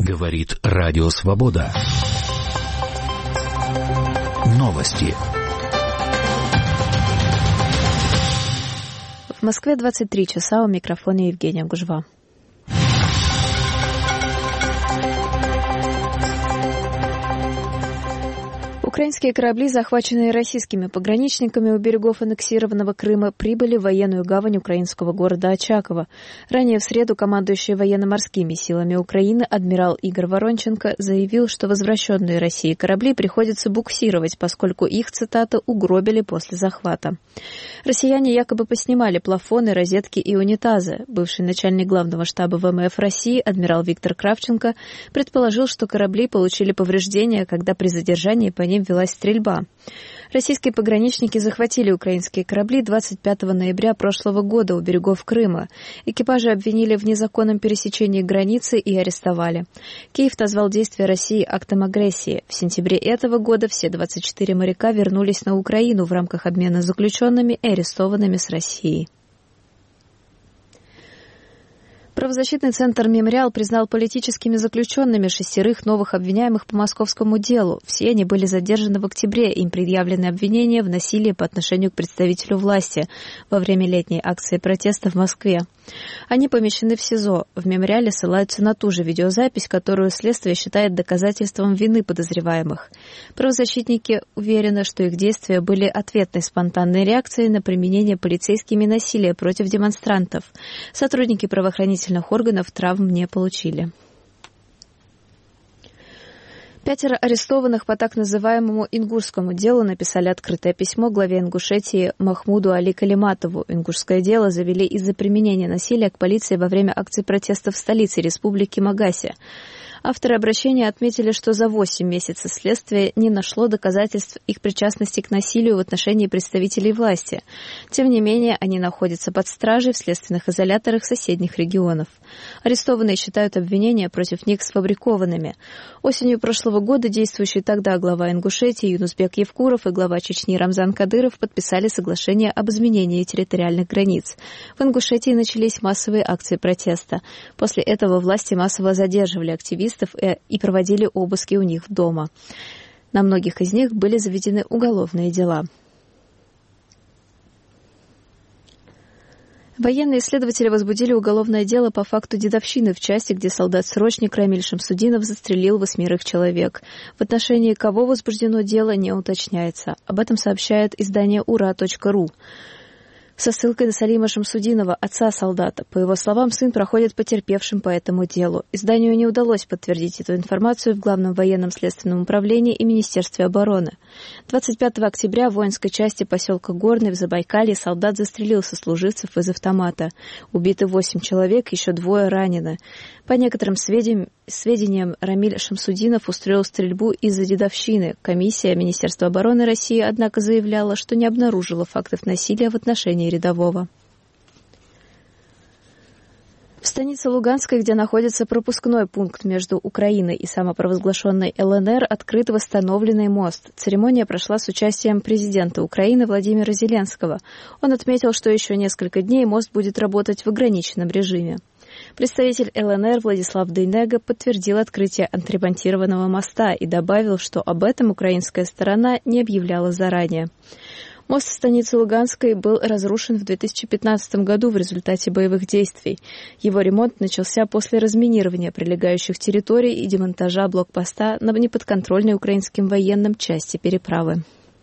Говорит Радио Свобода. Новости. В Москве 23 часа, у микрофона Евгения Гужва. Украинские корабли, захваченные российскими пограничниками у берегов аннексированного Крыма, прибыли в военную гавань украинского города Очаково. Ранее в среду командующий военно-морскими силами Украины адмирал Игорь Воронченко заявил, что возвращенные России корабли приходится буксировать, поскольку их, цитата, угробили после захвата. Россияне якобы поснимали плафоны, розетки и унитазы. Бывший начальник главного штаба ВМФ России адмирал Виктор Кравченко предположил, что корабли получили повреждения, когда при задержании по ним велась стрельба. Российские пограничники захватили украинские корабли 25 ноября прошлого года у берегов Крыма. Экипажи обвинили в незаконном пересечении границы и арестовали. Киев назвал действия России актом агрессии. В сентябре этого года все 24 моряка вернулись на Украину в рамках обмена заключенными и арестованными с Россией. Правозащитный центр «Мемориал» признал политическими заключенными 6 новых обвиняемых по московскому делу. Все они были задержаны в октябре. Им предъявлены обвинения в насилии по отношению к представителю власти во время летней акции протеста в Москве. Они помещены в СИЗО. В «Мемориале» ссылаются на ту же видеозапись, которую следствие считает доказательством вины подозреваемых. Правозащитники уверены, что их действия были ответной спонтанной реакцией на применение полицейскими насилия против демонстрантов. Сотрудники правоохранительных органов травм не получили. 5 арестованных по так называемому ингушскому делу написали открытое письмо главе Ингушетии Махмуду Али Калиматову. Ингушское дело завели из-за применения насилия к полиции во время акций протеста в столице республики Магасе. Авторы обращения отметили, что за 8 месяцев следствие не нашло доказательств их причастности к насилию в отношении представителей власти. Тем не менее, они находятся под стражей в следственных изоляторах соседних регионов. Арестованные считают обвинения против них сфабрикованными. Осенью прошлого года действующий тогда глава Ингушетии Юнусбек Евкуров и глава Чечни Рамзан Кадыров подписали соглашение об изменении территориальных границ. В Ингушетии начались массовые акции протеста. После этого власти массово задерживали активистов и проводили обыски у них дома. На многих из них были заведены уголовные дела. Военные следователи возбудили уголовное дело по факту дедовщины в части, где солдат-срочник Рамиль Шамсудинов застрелил 8 человек. В отношении кого возбуждено дело, не уточняется. Об этом сообщает издание ура.ру. Со ссылкой на Салима Шамсудинова, отца солдата. По его словам, сын проходит потерпевшим по этому делу. Изданию не удалось подтвердить эту информацию в Главном военном следственном управлении и Министерстве обороны. 25 октября в воинской части поселка Горный в Забайкалье солдат застрелил сослуживцев из автомата. Убиты 8 человек, еще 2 ранены. По некоторым сведениям, Рамиль Шамсудинов устроил стрельбу из-за дедовщины. Комиссия Министерства обороны России, однако, заявляла, что не обнаружила фактов насилия в отношении рядового. В станице Луганской, где находится пропускной пункт между Украиной и самопровозглашенной ЛНР, открыт восстановленный мост. Церемония прошла с участием президента Украины Владимира Зеленского. Он отметил, что еще несколько дней мост будет работать в ограниченном режиме. Представитель ЛНР Владислав Дейнега подтвердил открытие отремонтированного моста и добавил, что об этом украинская сторона не объявляла заранее. Мост в станице Луганской был разрушен в 2015 году в результате боевых действий. Его ремонт начался после разминирования прилегающих территорий и демонтажа блокпоста на неподконтрольной украинским военным части переправы.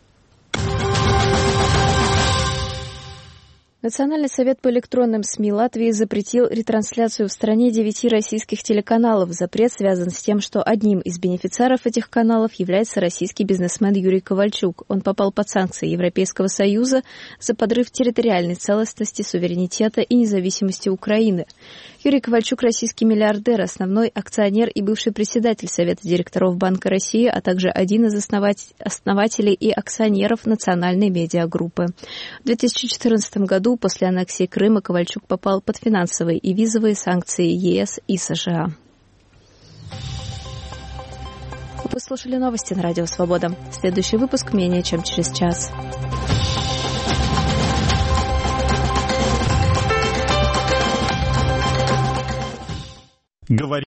Национальный совет по электронным СМИ Латвии запретил ретрансляцию в стране 9 российских телеканалов. Запрет связан с тем, что одним из бенефициаров этих каналов является российский бизнесмен Юрий Ковальчук. Он попал под санкции Европейского Союза за подрыв территориальной целостности, суверенитета и независимости Украины. Юрий Ковальчук – российский миллиардер, основной акционер и бывший председатель Совета директоров Банка России, а также один из основателей и акционеров национальной медиагруппы. В 2014 году после аннексии Крыма Ковальчук попал под финансовые и визовые санкции ЕС и США. Вы слушали новости на Радио Свобода. Следующий выпуск менее чем через час. Говори.